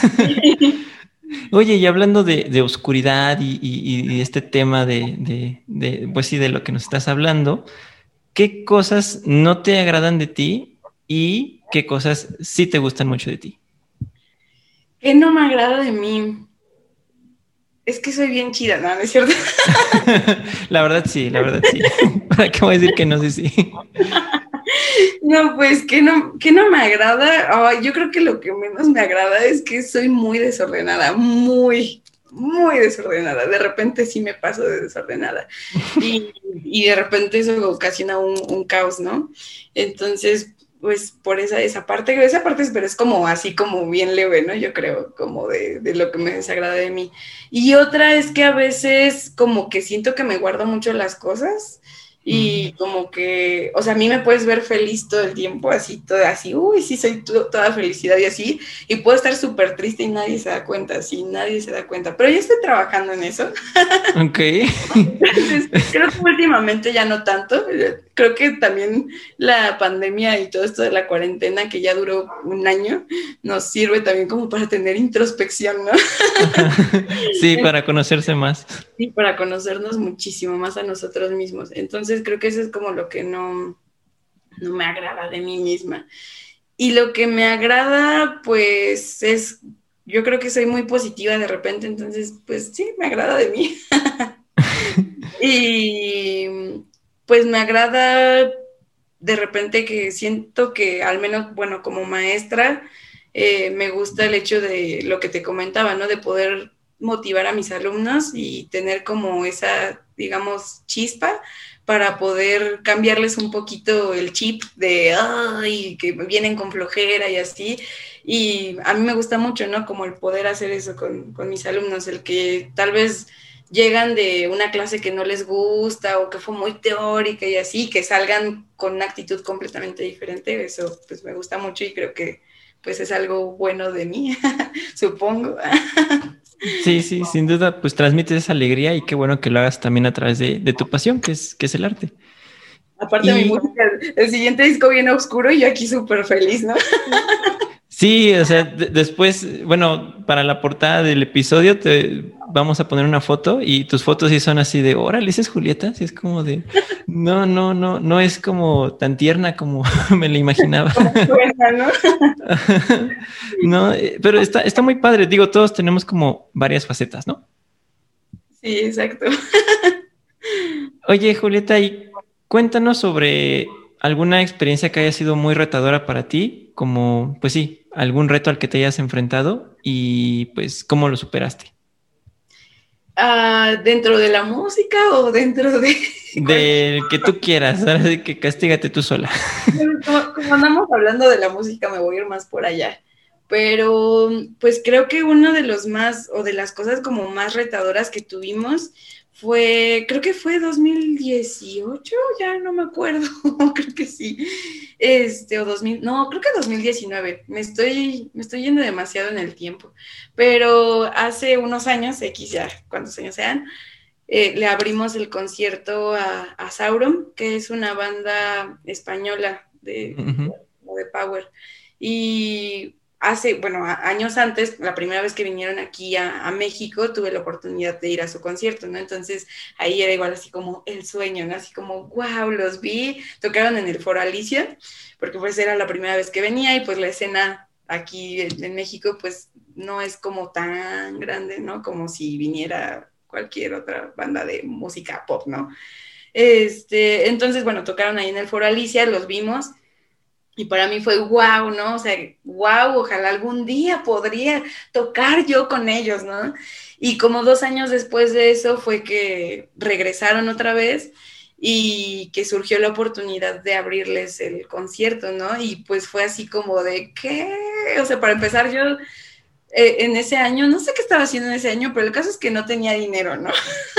Oye, y hablando de, de oscuridad y, y, y este tema de, de, de, pues sí, de lo que nos estás hablando, ¿qué cosas no te agradan de ti y qué cosas sí te gustan mucho de ti? ¿Qué no me agrada de mí? Es que soy bien chida, ¿no? ¿No es cierto? La verdad sí, la verdad sí. ¿Para qué voy a decir que no sé si? No, pues, ¿qué no, qué no me agrada? Oh, yo creo que lo que menos me agrada es que soy muy desordenada, muy, muy desordenada. De repente sí me paso de desordenada. Y, y de repente eso ocasiona un, un caos, ¿no? Entonces, pues por esa, esa parte, esa parte es, pero es como así como bien leve, ¿no? Yo creo, como de, de lo que me desagrada de mí. Y otra es que a veces como que siento que me guardo mucho las cosas y como que, o sea, a mí me puedes ver feliz todo el tiempo, así, todo así, uy, sí, soy to- toda felicidad y así, y puedo estar súper triste y nadie se da cuenta, sí, nadie se da cuenta, pero yo estoy trabajando en eso. Ok. Entonces, creo que últimamente ya no tanto, creo que también la pandemia y todo esto de la cuarentena que ya duró un año, nos sirve también como para tener introspección, ¿no? Sí, para conocerse más. Sí, para conocernos muchísimo más a nosotros mismos. Entonces creo que eso es como lo que no, no me agrada de mí misma. Y lo que me agrada, pues, es, yo creo que soy muy positiva de repente, entonces, pues sí, me agrada de mí. Y pues me agrada de repente que siento que al menos, bueno, como maestra, eh, me gusta el hecho de lo que te comentaba, ¿no? De poder motivar a mis alumnos y tener como esa, digamos, chispa para poder cambiarles un poquito el chip de, ay, que vienen con flojera y así. Y a mí me gusta mucho, ¿no? Como el poder hacer eso con, con mis alumnos, el que tal vez llegan de una clase que no les gusta o que fue muy teórica y así, que salgan con una actitud completamente diferente, eso pues me gusta mucho y creo que pues es algo bueno de mí, supongo. Sí, sí, sin duda, pues transmites esa alegría y qué bueno que lo hagas también a través de, de tu pasión, que es, que es el arte. Aparte Y... de mi música, el siguiente disco viene oscuro y yo aquí súper feliz, ¿no? Sí, o sea, de- después, bueno, para la portada del episodio te vamos a poner una foto y tus fotos sí son así de, órale, ¿esa es Julieta? Sí, es como de, no, no, no, no es como tan tierna como me la imaginaba. Como suena, ¿no? No, eh, pero está, está muy padre. Digo, todos tenemos como varias facetas, ¿no? Sí, exacto. Oye, Julieta, y cuéntanos sobre alguna experiencia que haya sido muy retadora para ti, como, pues sí, algún reto al que te hayas enfrentado y pues cómo lo superaste. Ah, ¿dentro de la música o dentro de cualquier... Del que tú quieras, ahora sí que castígate tú sola. Como, como andamos hablando de la música, me voy a ir más por allá. Pero pues creo que uno de los más, o de las cosas como más retadoras que tuvimos fue, creo que fue dos mil dieciocho, ya no me acuerdo, creo que sí, este, o dos mil, no, creo que dos mil diecinueve, me estoy, me estoy yendo demasiado en el tiempo, pero hace unos años, X ya, cuántos años sean, eh, le abrimos el concierto a, a Sauron, que es una banda española de, Ujú. de Power. Y hace, bueno, a, años antes, la primera vez que vinieron aquí a, a, México, tuve la oportunidad de ir a su concierto, ¿no? Entonces ahí era igual así como el sueño, ¿no? Así como, wow, los vi, tocaron en el Foro Alicia, porque pues era la primera vez que venía y pues la escena aquí en, en México pues no es como tan grande, ¿no? Como si viniera cualquier otra banda de música pop, ¿no? Este, entonces, bueno, tocaron ahí en el Foro Alicia, los vimos, y para mí fue wow, ¿no? O sea, wow, ojalá algún día podría tocar yo con ellos, ¿no? Y como dos años después de eso fue que regresaron otra vez y que surgió la oportunidad de abrirles el concierto, ¿no? Y pues fue así como de, ¿qué? O sea, para empezar yo eh, en ese año, no sé qué estaba haciendo en ese año, pero el caso es que no tenía dinero, ¿no?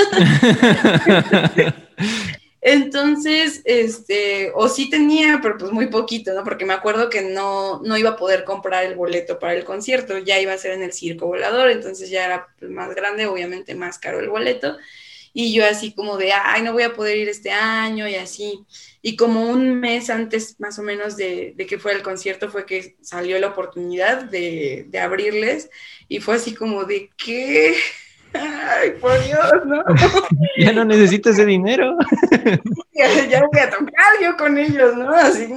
Entonces, este, o sí tenía, pero pues muy poquito, ¿no? Porque me acuerdo que no, no iba a poder comprar el boleto para el concierto, ya iba a ser en el Circo Volador, entonces ya era pues, más grande, obviamente más caro el boleto, y yo así como de, ay, no voy a poder ir este año y así. Y como un mes antes más o menos de, de que fuera el concierto fue que salió la oportunidad de, de abrirles y fue así como de, ¿qué? Ay, por Dios, ¿no? Ya no necesito ese dinero. Ya voy a tocar yo con ellos, ¿no? Así.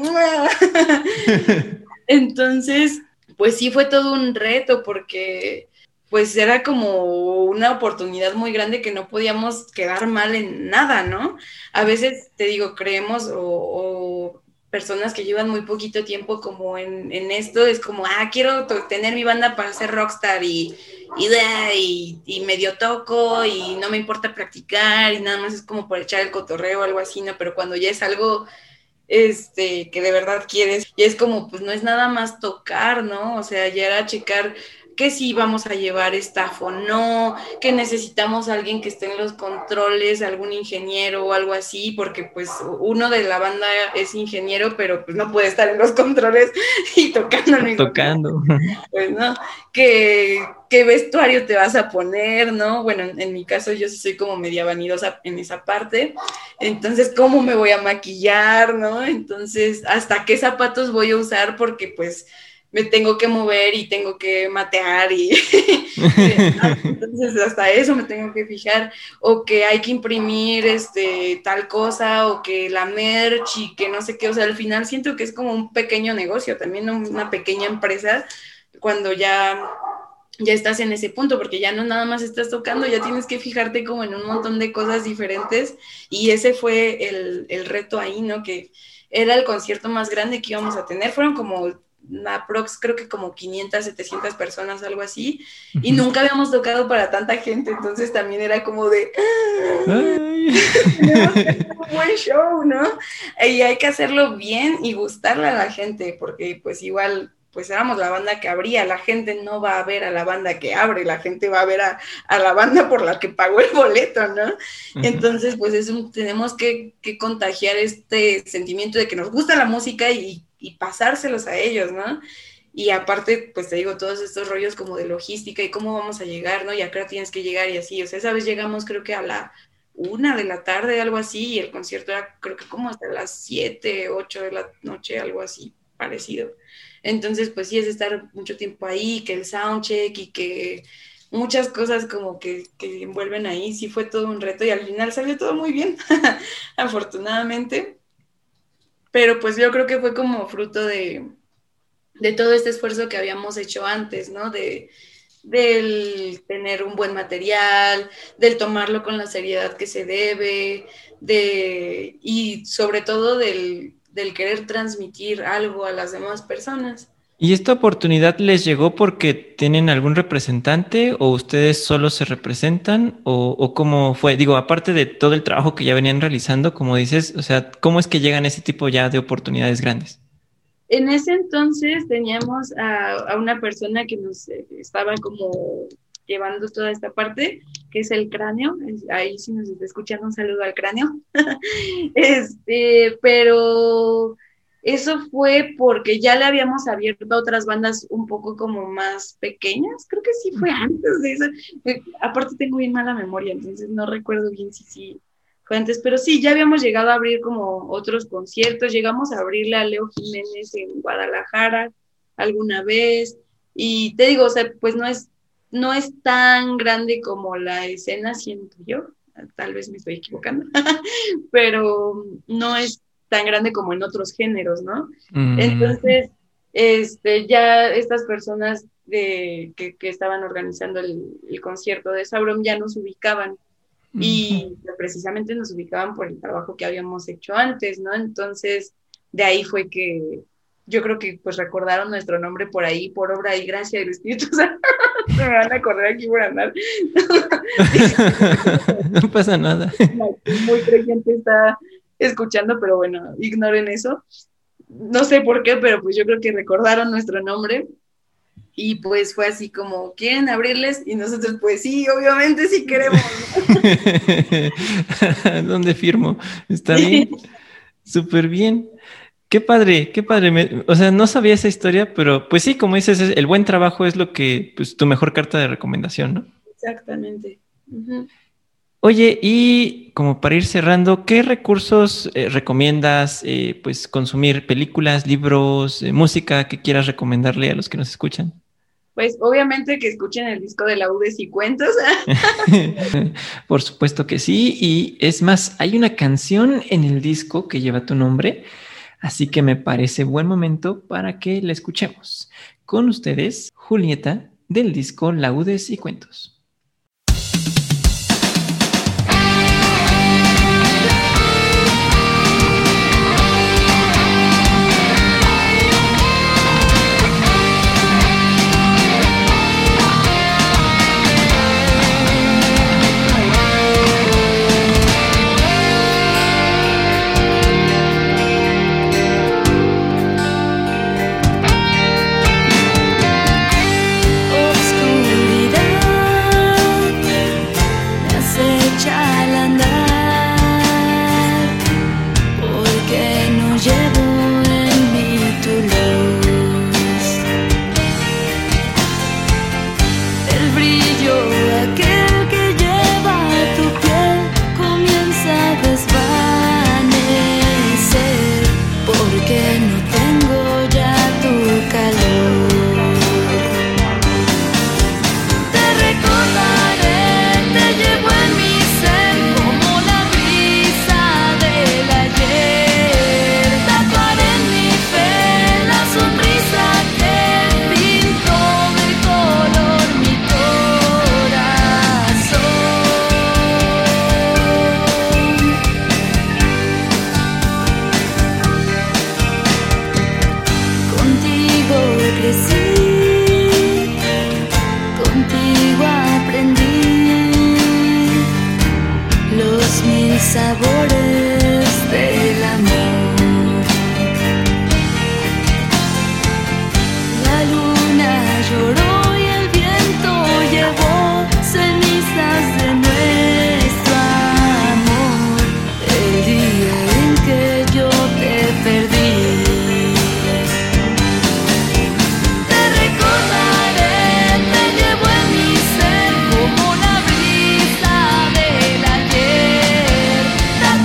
Entonces, pues sí fue todo un reto porque pues era como una oportunidad muy grande que no podíamos quedar mal en nada, ¿no? A veces, te digo, creemos o, o personas que llevan muy poquito tiempo como en, en esto, es como, ah, quiero tener mi banda para ser rockstar y, y, y, y medio toco y no me importa practicar y nada más es como por echar el cotorreo o algo así, ¿no? Pero cuando ya es algo este, que de verdad quieres. Y es como, pues no es nada más tocar, ¿no? O sea, ya era checar que si vamos a llevar staff o no, que necesitamos a alguien que esté en los controles, algún ingeniero o algo así, porque pues uno de la banda es ingeniero, pero pues no puede estar en los controles y tocando al mismo tiempo. Tocando. Pues no, ¿Qué, qué vestuario te vas a poner, ¿no? Bueno, en, en mi caso yo sí soy como media vanidosa en esa parte, entonces, ¿cómo me voy a maquillar, no? Entonces, ¿hasta qué zapatos voy a usar? Porque pues me tengo que mover y tengo que matear y, y entonces hasta eso me tengo que fijar, o que hay que imprimir este tal cosa, o que la merch y que no sé qué, o sea, al final siento que es como un pequeño negocio, también una pequeña empresa, cuando ya ya estás en ese punto, porque ya no nada más estás tocando, ya tienes que fijarte como en un montón de cosas diferentes, y ese fue el, el reto ahí, ¿no? Que era el concierto más grande que íbamos a tener, fueron como aprox, creo que como quinientas, setecientas personas, algo así, y nunca habíamos tocado para tanta gente, entonces también era como de, Ay. tenemos que hacer un buen show, ¿no? Y hay que hacerlo bien y gustarle a la gente, porque pues igual pues éramos la banda que abría, la gente no va a ver a la banda que abre, la gente va a ver a, a la banda por la que pagó el boleto, ¿no? Uh-huh. Entonces, pues eso, tenemos que, que contagiar este sentimiento de que nos gusta la música y, y pasárselos a ellos, ¿no? Y aparte, pues te digo, todos estos rollos como de logística y cómo vamos a llegar, ¿no? Y acá tienes que llegar y así, o sea, esa vez llegamos creo que a la una de la tarde, algo así, y el concierto era creo que como hasta las siete, ocho de la noche, algo así, parecido. Entonces, pues sí, es estar mucho tiempo ahí, que el soundcheck y que muchas cosas como que, que envuelven ahí. Sí fue todo un reto y al final salió todo muy bien, afortunadamente. Pero pues yo creo que fue como fruto de, de todo este esfuerzo que habíamos hecho antes, ¿no? De, del tener un buen material, del tomarlo con la seriedad que se debe, de, y sobre todo del, del querer transmitir algo a las demás personas. ¿Y esta oportunidad les llegó porque tienen algún representante o ustedes solo se representan o, o cómo fue? Digo, aparte de todo el trabajo que ya venían realizando, como dices, o sea, ¿cómo es que llegan ese tipo ya de oportunidades grandes? En ese entonces teníamos a, a una persona que nos eh, estaba como llevando toda esta parte, que es el Cráneo. Ahí si nos está escuchando, un saludo al Cráneo. este, pero eso fue porque ya le habíamos abierto a otras bandas un poco como más pequeñas. Creo que sí fue antes de eso. Eh, aparte tengo bien mala memoria, entonces no recuerdo bien si sí fue antes, pero sí, ya habíamos llegado a abrir como otros conciertos, llegamos a abrirle a Leo Jiménez en Guadalajara alguna vez, y te digo, o sea, pues no es, no es tan grande como la escena, siento yo, tal vez me estoy equivocando, pero no es tan grande como en otros géneros, ¿no? Mm. Entonces, este, ya estas personas de, que, que estaban organizando el, el concierto de Sauron ya nos ubicaban, y precisamente nos ubicaban por el trabajo que habíamos hecho antes, ¿no? Entonces, de ahí fue que yo creo que pues recordaron nuestro nombre por ahí, por obra y gracia del Espíritu Santo. Se me van a acordar aquí por andar. No pasa nada. Muy creyente está escuchando, pero bueno, ignoren eso. No sé por qué, pero pues yo creo que recordaron nuestro nombre. Y pues fue así como, ¿quieren abrirles? Y nosotros, pues sí, obviamente sí queremos, ¿no? ¿Dónde firmo? ¿Está bien? Súper bien. Qué padre, qué padre. Me, o sea, no sabía esa historia, pero pues sí, como dices, el buen trabajo es lo que, pues tu mejor carta de recomendación, ¿no? Exactamente. Uh-huh. Oye, y como para ir cerrando, ¿qué recursos eh, recomiendas, eh, pues consumir? ¿Películas, libros, eh, música que quieras recomendarle a los que nos escuchan? Pues obviamente que escuchen el disco de Laudes y Cuentos. Por supuesto que sí, y es más, hay una canción en el disco que lleva tu nombre, así que me parece buen momento para que la escuchemos. Con ustedes, Julieta, del disco Laudes y Cuentos. Sabores del amor. La luna lloró y el viento llevó cenizas de nuestro amor. El día en que yo te perdí, te recordaré, te llevo en mi ser como la brisa del ayer.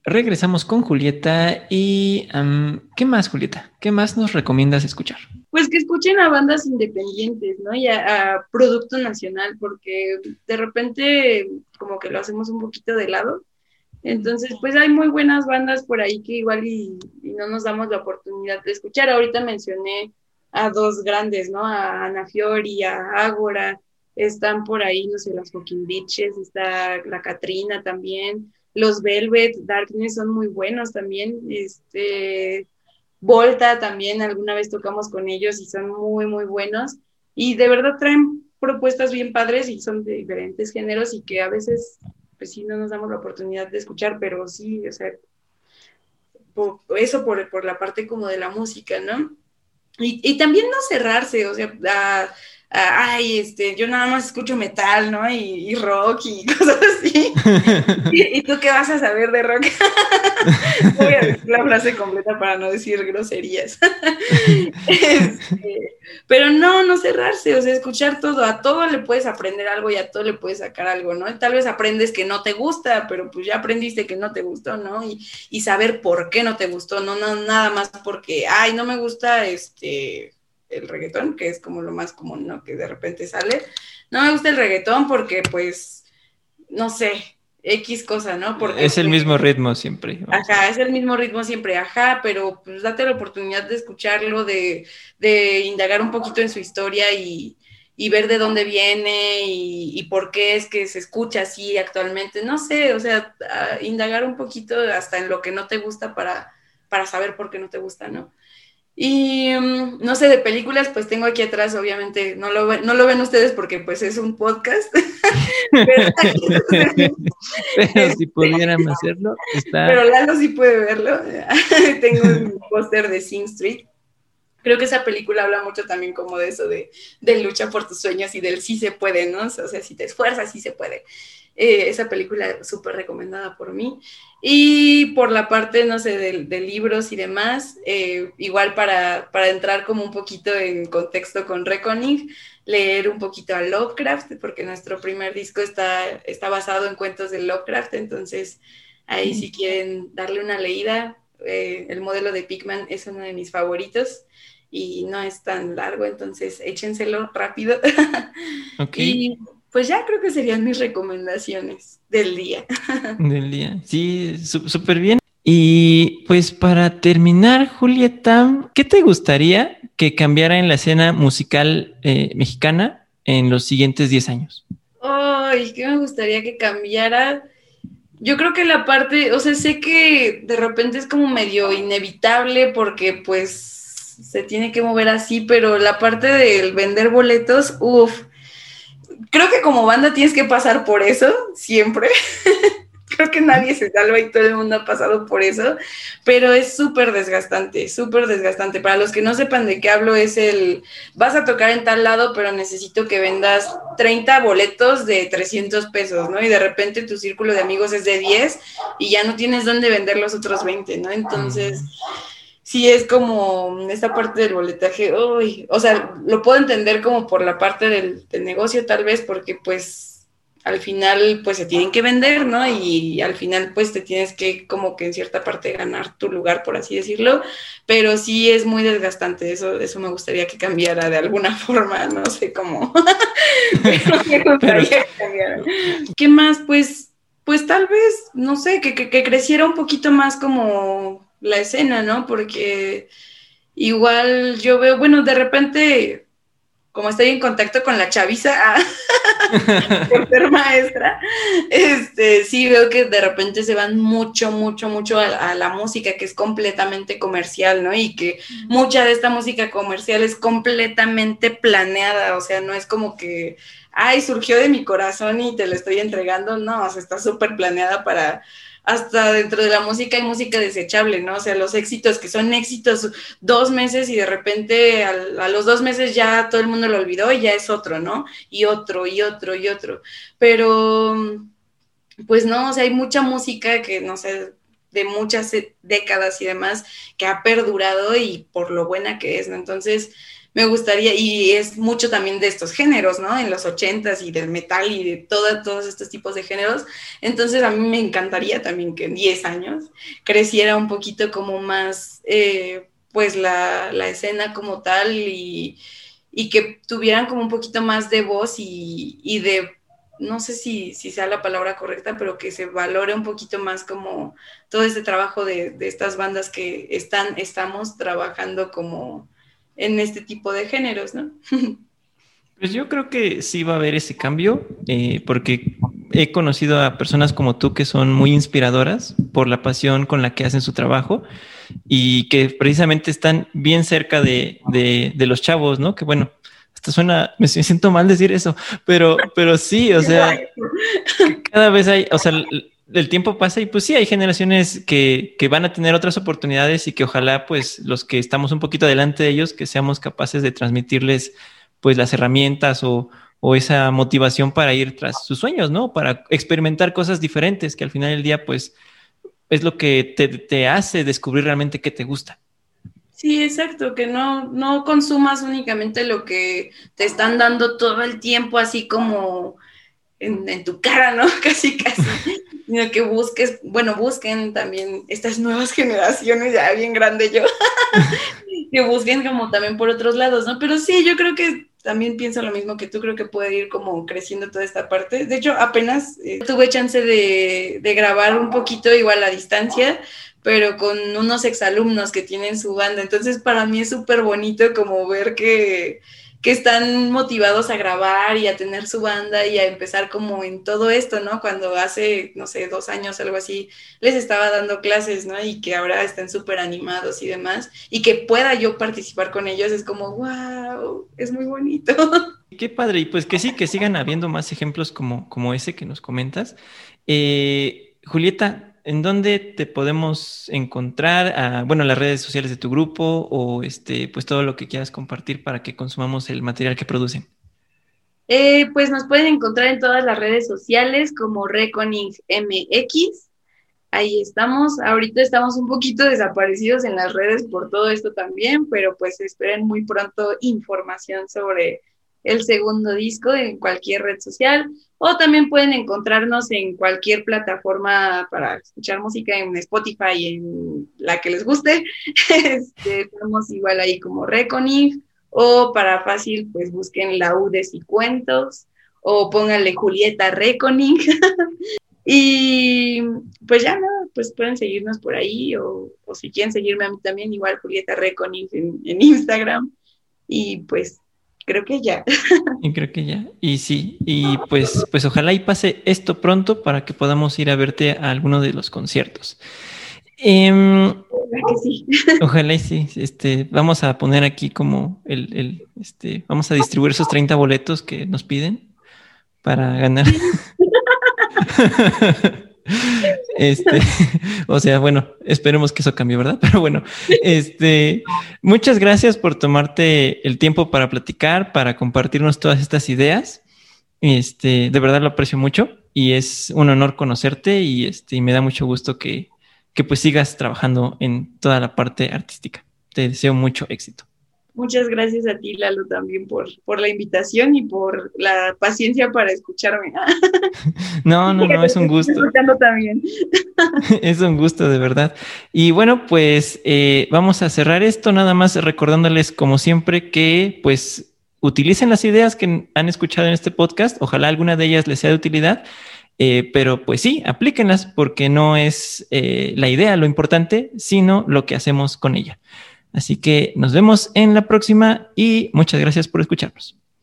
regresamos con Julieta y um, ¿qué más, Julieta? ¿Qué más nos recomiendas escuchar? Pues que escuchen a bandas independientes, ¿no? Y a, a producto nacional, porque de repente como que lo hacemos un poquito de lado. Entonces, pues hay muy buenas bandas por ahí que igual y, y no nos damos la oportunidad de escuchar. Ahorita mencioné a dos grandes, ¿no? A Ana Fiori, a Ágora, están por ahí, no sé, las Fucking Bitches, está la Catrina también, los Velvet, Darkness son muy buenos también, este, Volta también, alguna vez tocamos con ellos y son muy, muy buenos. Y de verdad traen propuestas bien padres y son de diferentes géneros y que a veces pues sí no nos damos la oportunidad de escuchar, pero sí, o sea, por, eso por, por la parte como de la música, ¿no? Y, y también no cerrarse, o sea, a, a, ay, este, yo nada más escucho metal, ¿no? Y, y rock y cosas así. ¿Y, ¿Y tú qué vas a saber de rock? Voy a decir la frase completa para no decir groserías. Este, pero no, no cerrarse, o sea, escuchar todo, a todo le puedes aprender algo y a todo le puedes sacar algo, ¿no? Y tal vez aprendes que no te gusta, pero pues ya aprendiste que no te gustó, ¿no? Y, y saber por qué no te gustó, no, no nada más porque, ay, no me gusta este el reggaetón, que es como lo más común, ¿no? Que de repente sale. No me gusta el reggaetón porque, pues, no sé, X cosa, ¿no? Porque es el mismo ritmo siempre. Ajá, es el mismo ritmo siempre, ajá, pero pues date la oportunidad de escucharlo, de, de indagar un poquito en su historia y, y ver de dónde viene y, y por qué es que se escucha así actualmente. No sé, o sea, indagar un poquito hasta en lo que no te gusta para, para saber por qué no te gusta, ¿no? Y um, no sé, de películas, pues tengo aquí atrás, obviamente, no lo, ven, no lo ven ustedes porque pues es un podcast. Pero, pero si pudieran hacerlo, está... Pero Lalo sí puede verlo. Tengo un póster de Sing Street. Creo que esa película habla mucho también como de eso, de, de lucha por tus sueños y del sí se puede, ¿no? O sea, si te esfuerzas, sí se puede. Eh, esa película súper recomendada por mí. Y por la parte, no sé, de, de libros y demás, eh, igual para, para entrar como un poquito en contexto con Reckoning, leer un poquito a Lovecraft, porque nuestro primer disco está, está basado en cuentos de Lovecraft, entonces ahí si quieren darle una leída, eh, el modelo de Pigman es uno de mis favoritos y no es tan largo, entonces échenselo rápido. Okay. Y pues ya creo que serían mis recomendaciones del día. Del día, sí, súper bien. Y pues para terminar, Julieta, ¿qué te gustaría que cambiara en la escena musical eh, mexicana en los siguientes diez años? Ay, ¿qué me gustaría que cambiara? Yo creo que la parte, o sea, sé que de repente es como medio inevitable porque pues se tiene que mover así, pero la parte del vender boletos, uff, creo que como banda tienes que pasar por eso, siempre. Creo que nadie se salva y todo el mundo ha pasado por eso, pero es súper desgastante, súper desgastante. Para los que no sepan de qué hablo, es el, vas a tocar en tal lado, pero necesito que vendas treinta boletos de trescientos pesos, ¿no? Y de repente tu círculo de amigos es de diez y ya no tienes dónde vender los otros veinte, ¿no? Entonces... sí es como esta parte del boletaje, uy, o sea, lo puedo entender como por la parte del, del negocio tal vez, porque pues al final pues se tienen que vender, ¿no? Y al final pues te tienes que como que en cierta parte ganar tu lugar, por así decirlo, pero sí es muy desgastante, eso, eso me gustaría que cambiara de alguna forma, no sé cómo, pero me gustaría que cambiara. ¿Qué más? Pues, pues tal vez, no sé, que, que, que creciera un poquito más como... la escena, ¿no? Porque igual yo veo, bueno, de repente, como estoy en contacto con la chaviza, ah, por ser maestra, este, sí veo que de repente se van mucho, mucho, mucho a, a la música que es completamente comercial, ¿no? Y que mucha de esta música comercial es completamente planeada, o sea, no es como que, ay, surgió de mi corazón y te lo estoy entregando, no, o sea, está súper planeada para... hasta dentro de la música hay música desechable, ¿no? O sea, los éxitos que son éxitos dos meses y de repente a, a los dos meses ya todo el mundo lo olvidó y ya es otro, ¿no? Y otro, y otro, y otro. Pero, pues no, o sea, hay mucha música que, no sé, de muchas décadas y demás, que ha perdurado y por lo buena que es, ¿no? Entonces, me gustaría, y es mucho también de estos géneros, ¿no? En los ochentas y del metal y de toda, todos estos tipos de géneros. Entonces a mí me encantaría también que en diez años creciera un poquito como más, eh, pues la, la escena como tal y, y que tuvieran como un poquito más de voz y, y de, no sé si, si sea la palabra correcta, pero que se valore un poquito más como todo este trabajo de, de estas bandas que están, estamos trabajando como en este tipo de géneros, ¿no? Pues yo creo que sí va a haber ese cambio, eh, porque he conocido a personas como tú que son muy inspiradoras por la pasión con la que hacen su trabajo y que precisamente están bien cerca de, de, de los chavos, ¿no? Que bueno, hasta suena, me siento mal decir eso, pero, pero sí, o sea, cada vez hay, o sea, el, el tiempo pasa y pues sí, hay generaciones que, que van a tener otras oportunidades y que ojalá pues los que estamos un poquito adelante de ellos, que seamos capaces de transmitirles pues las herramientas o, o esa motivación para ir tras sus sueños, ¿no? Para experimentar cosas diferentes, que al final del día pues es lo que te, te hace descubrir realmente qué te gusta. Sí, exacto, que no, no consumas únicamente lo que te están dando todo el tiempo, así como en, en tu cara, ¿no? Casi, casi, sino que busques, bueno, busquen también estas nuevas generaciones, ya bien grande yo, que busquen como también por otros lados, ¿no? Pero sí, yo creo que también pienso lo mismo que tú, creo que puede ir como creciendo toda esta parte. De hecho, apenas eh, tuve chance de, de grabar un poquito igual a distancia, pero con unos exalumnos que tienen su banda. Entonces, para mí es súper bonito como ver que, que están motivados a grabar y a tener su banda y a empezar como en todo esto, ¿no? Cuando hace, no sé, dos años, algo así, les estaba dando clases, ¿no? Y que ahora están súper animados y demás. Y que pueda yo participar con ellos es como, wow, es muy bonito. Qué padre. Y pues que sí, que sigan habiendo más ejemplos como, como ese que nos comentas. Eh, Julieta, ¿en dónde te podemos encontrar? Ah, bueno, las redes sociales de tu grupo o este, pues todo lo que quieras compartir para que consumamos el material que producen. Eh, pues nos pueden encontrar en todas las redes sociales como Reckoning M X. Ahí estamos. Ahorita estamos un poquito desaparecidos en las redes por todo esto también, pero pues esperen muy pronto información sobre el segundo disco en cualquier red social. O también pueden encontrarnos en cualquier plataforma para escuchar música, en Spotify, en la que les guste. Este, estamos igual ahí como Reckoning. O para fácil, pues busquen Laudes y Cuentos, o pónganle Julieta Reckoning. Y pues ya nada, pues pueden seguirnos por ahí, o, o si quieren seguirme a mí también, igual Julieta Reckoning en, en Instagram. Y pues creo que ya. Y creo que ya. Y sí, y pues, pues ojalá y pase esto pronto para que podamos ir a verte a alguno de los conciertos. Eh, Que sí. Ojalá y sí. Este, vamos a poner aquí como el, el, este, vamos a distribuir esos treinta boletos que nos piden para ganar. Este, o sea, bueno, esperemos que eso cambie, ¿verdad? Pero bueno, este, muchas gracias por tomarte el tiempo para platicar, para compartirnos todas estas ideas. Este, de verdad lo aprecio mucho y es un honor conocerte y este, y me da mucho gusto que que pues sigas trabajando en toda la parte artística. Te deseo mucho éxito. Muchas gracias a ti, Lalo, también por, por la invitación y por la paciencia para escucharme. No, no, no, es un gusto. Escuchando también. Es un gusto, de verdad. Y bueno, pues eh, vamos a cerrar esto, nada más recordándoles, como siempre, que pues utilicen las ideas que han escuchado en este podcast. Ojalá alguna de ellas les sea de utilidad. Eh, pero pues sí, aplíquenlas porque no es eh, la idea lo importante, sino lo que hacemos con ella. Así que nos vemos en la próxima y muchas gracias por escucharnos.